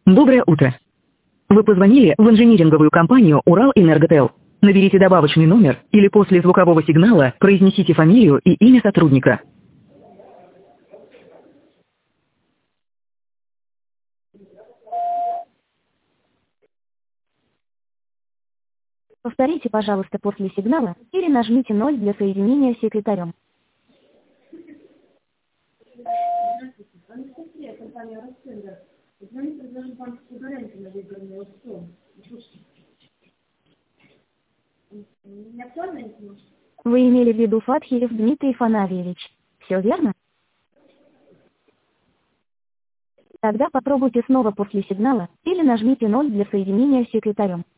Доброе утро. Вы позвонили в инжиниринговую компанию «Уралэнерготел». Наберите добавочный номер или после звукового сигнала произнесите фамилию и имя сотрудника. Повторите, пожалуйста, после сигнала или нажмите 0 для соединения с секретарем. Здравствуйте, Анастасия, компания «Ростендер». Звонит, предложил вам гарантию на выбранный аукцион. Слушайте, не актуальна информация? Вы имели в виду Фатхиев Дмитрий Фанавьевич. Все верно? Тогда попробуйте снова после сигнала или нажмите 0 для соединения с секретарем.